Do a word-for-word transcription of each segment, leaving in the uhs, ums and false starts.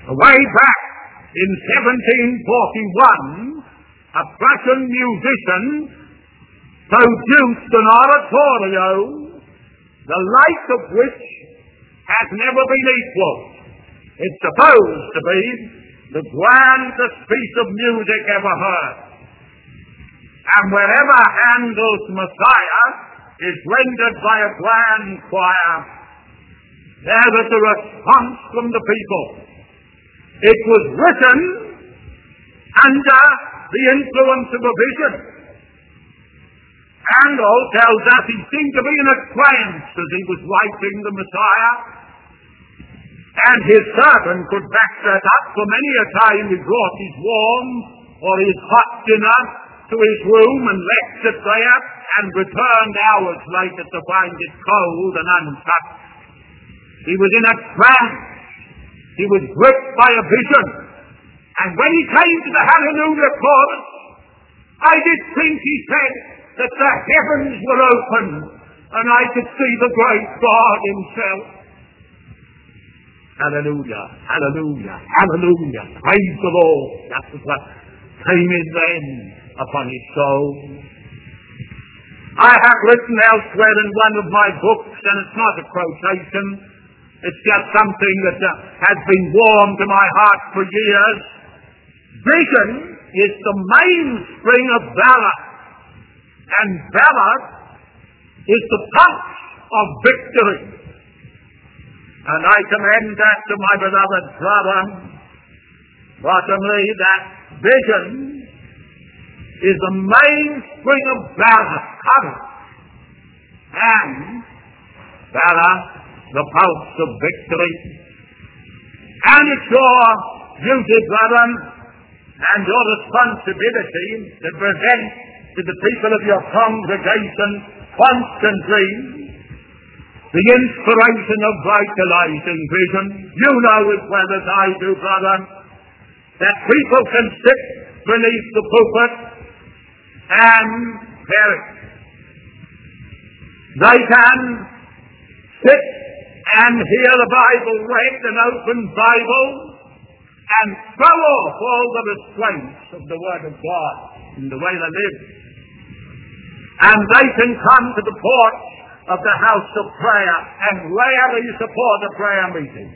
Way back in seventeen forty-one, a Prussian musician produced an oratorio, the like of which has never been equaled. It's supposed to be the grandest piece of music ever heard. And wherever Handel's Messiah is rendered by a grand choir, there is a response from the people. It was written under the influence of a vision. Handel tells us he seemed to be in a trance as he was writing the Messiah, and his servant could back that up, for many a time he brought his warm or his hot dinner to his room and left it there and returned hours later to find it cold and untouched. He was in a trance. He was gripped by a vision. And when he came to the Hallelujah chorus, I did think, he said, that the heavens were open and I could see the great God himself. Hallelujah, hallelujah, hallelujah. Praise the Lord. That was what came in then upon his soul. I have written elsewhere in one of my books, and it's not a quotation, it's just something that uh, has been warm to my heart for years. Vision is the mainspring of valor, and valor is the pulse of victory. And I commend that to my beloved brother. Bottomly, that vision is the mainspring of valor, courage, and valor, the pulse of victory. And it's your duty, brethren, and your responsibility to present to the people of your congregation constantly the inspiration of vitalizing vision. You know as well as I do, brother, that people can sit beneath the pulpit and perish. They can sit and hear the Bible read, an open Bible, and throw off all the restraints of the Word of God in the way they live. And they can come to the porch of the house of prayer and rarely support a prayer meeting.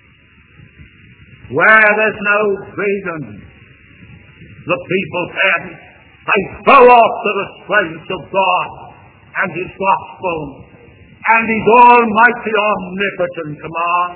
Where there's no vision, the people can. They throw off the restraints of God and His gospel and His almighty omnipotent command.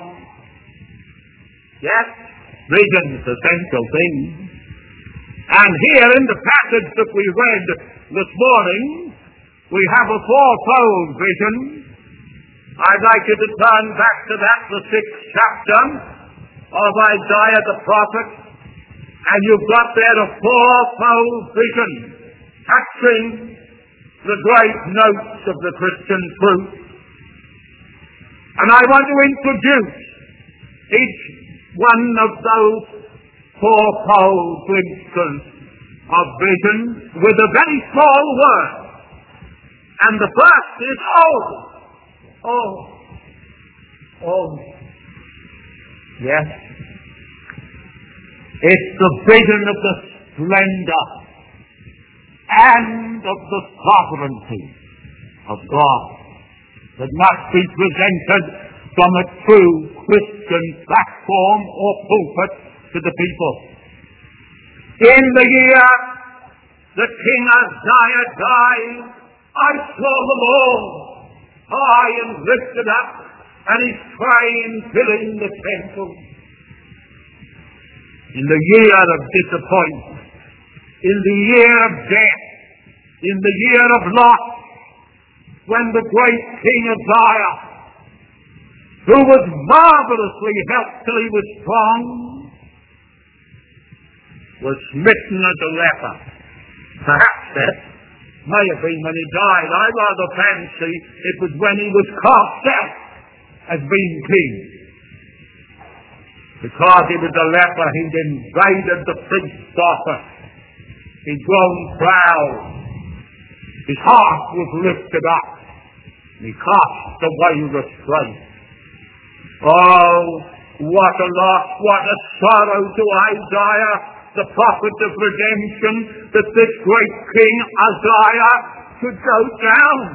Yes, vision's the central thing. And here in the passage that we read this morning, we have a fourfold vision. I'd like you to turn back to that, the sixth chapter of Isaiah the prophet, and you've got there a fourfold vision touching the great notes of the Christian truth. And I want to introduce each one of those fourfold glimpses of vision with a very small word. And the first is, oh, oh, oh, yes. It's the vision of the splendor and of the sovereignty of God that must be presented from a true Christian platform or pulpit to the people. In the year that King Uzziah died, I saw the Lord high and lifted up, and His train filling the temple. In the year of disappointment, in the year of death, in the year of loss, when the great King Uzziah, who was marvelously helped till he was strong, was smitten as a leper. Perhaps that may have been when he died. I rather fancy it was when he was cast out as being king. Because he was a leper, he'd invaded the priest's office. He'd grown proud. His heart was lifted up. He cast away restraint. Oh, what a loss, what a sorrow to Isaiah, the prophet of redemption, that this great King Uzziah should go down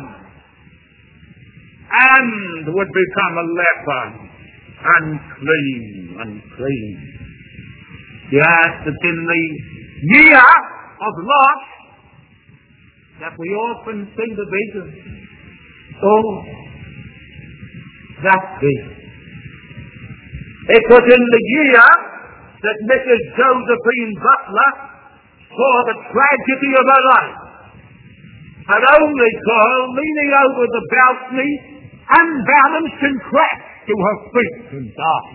and would become a leper, unclean, unclean. Yes, it's in the year of loss that we often see the vision. Oh, that vision. It was in the year that Missus Josephine Butler saw the tragedy of her life. An only girl leaning over the balcony, unbalanced and crashed to her feet and died.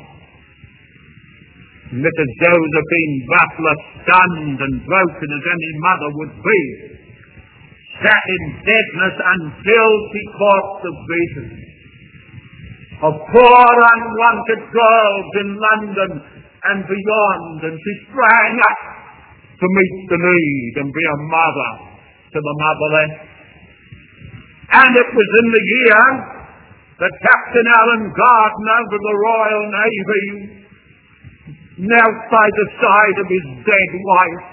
Missus Josephine Butler, stunned and broken as any mother would be, sat in deadness until she caught the vision of poor unwanted girls in London and beyond, and she sprang up to meet the need and be a mother to the motherless. And it was in the year that Captain Alan Gardner of the Royal Navy knelt by the side of his dead wife,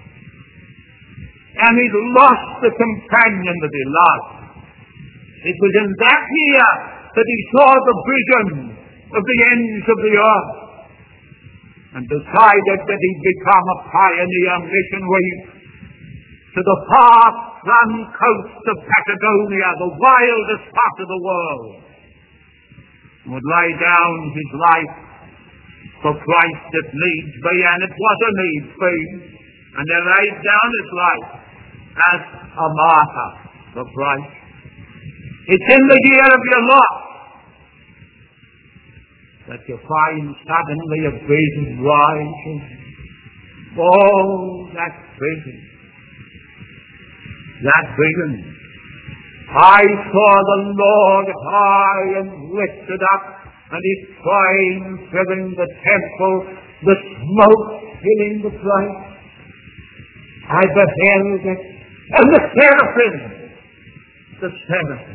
and he lost the companion that he loved. It was in that year that he saw the vision of the ends of the earth and decided that he'd become a pioneer missionary to the far-flung coast of Patagonia, the wildest part of the world, and would lay down his life for Christ if needs be, and it was a need be, and he laid down his life as a martyr for Christ. It's in the year of your loss that you find suddenly a vision rising. Oh, that vision. That vision. I saw the Lord high and lifted up, and his train filling the temple, the smoke filling the place. I beheld it, and the seraphim, the seraphim,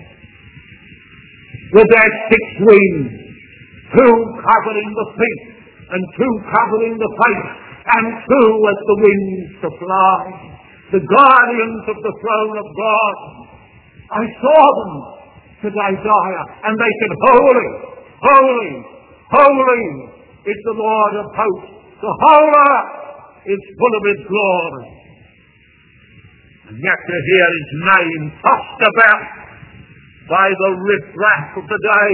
with their six wings, two covering the feet, and two covering the face, and two as the wings to fly, the guardians of the throne of God. I saw them, said Isaiah, and they said, Holy, holy, holy is the Lord of hosts. The whole earth is full of his glory. And yet to hear his name tossed about by the riffraff of the day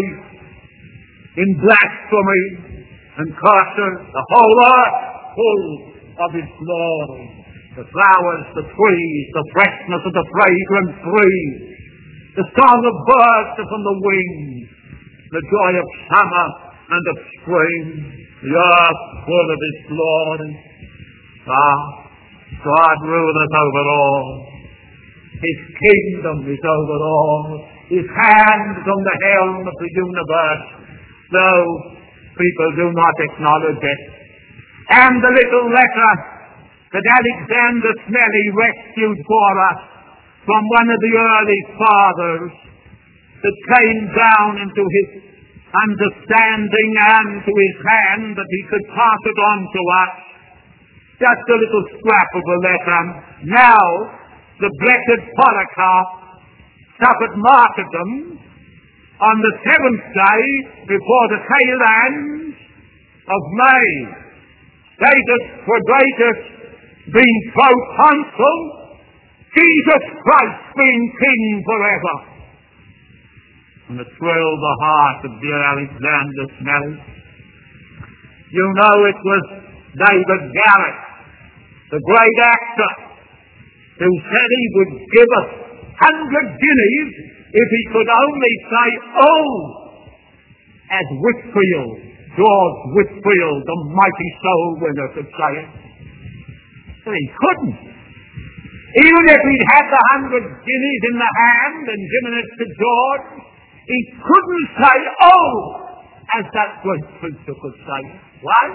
in blasphemy and curses, the whole earth full of his glory. The flowers, the trees, the freshness of the fragrant breeze, the song of birds from the wings, the joy of summer and of spring, the earth full of his glory. Ah, God ruleth over all. His kingdom is over all. His hand is on the helm of the universe, though people do not acknowledge it. And the little letter that Alexander Smelly rescued for us from one of the early fathers that came down into his understanding and to his hand that he could pass it on to us. Just a little scrap of a letter. Now, the blessed Polycarp suffered martyrdom on the seventh day before the tail end of May. Status Quadratus being proconsul, Jesus Christ being king forever. And it thrilled the heart of dear Alexander Smelly. You know, it was David Garrett, the great actor, who said he would give us hundred guineas if he could only say, oh, as Whitfield, George Whitfield, the mighty soul winner, could say it. But he couldn't. Even if he'd had the hundred guineas in the hand and given it to George, he couldn't say, oh, as that great preacher could say. Why?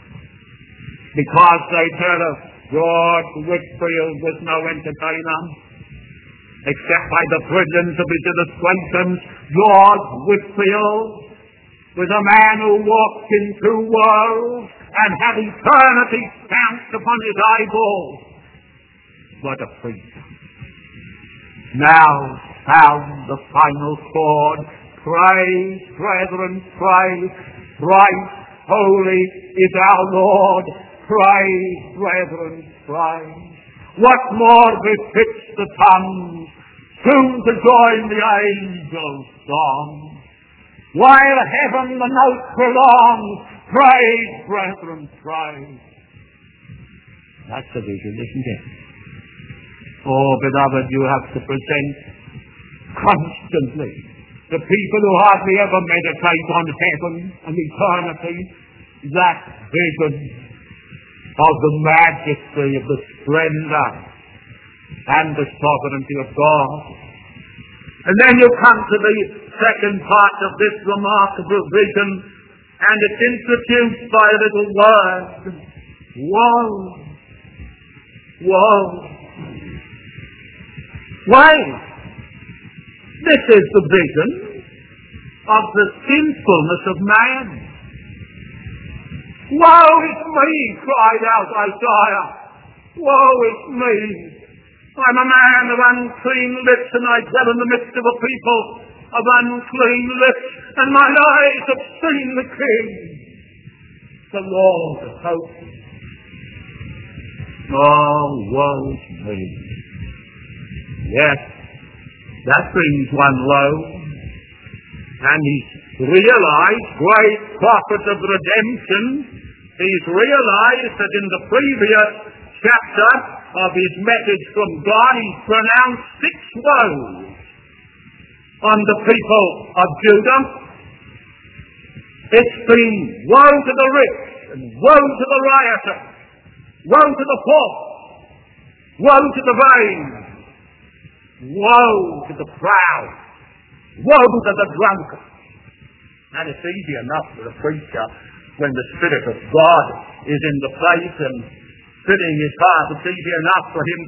Because they tell us George Whitfield was no entertainer, except by the brilliance of his illustrations. George Whitfield was a man who walked in two worlds and had eternity stamped upon his eyeballs. What a preacher. Now sound the final chord. Pray, brethren, pray. Thrice holy is our Lord. Pray, brethren, pray. What more befits the tongue soon to join the angels' song? While heaven the note prolongs, pray, brethren, pray. That's the vision, isn't it? Oh, beloved, you have to present constantly the people who hardly ever meditate on heaven and eternity that vision of the majesty, of the splendor and the sovereignty of God. And then you come to the second part of this remarkable vision, and it's introduced by a little word. Woe! Woe! Why? This is the vision of the sinfulness of man. Woe is me, cried out Isaiah. Woe is me. I'm a man of unclean lips, and I dwell in the midst of a people of unclean lips, and mine eyes have seen the King, the Lord of hosts. Oh, woe is me. Yes, that brings one low. And he's realized, great prophet of redemption, he's realized that in the previous chapter of his message from God, he's pronounced six woes on the people of Judah. It's been woe to the rich, and woe to the rioter, woe to the poor, woe to the vain, woe to the proud, woe to the drunkard. And it's easy enough for a preacher when the Spirit of God is in the place and filling his heart. It's easy enough for him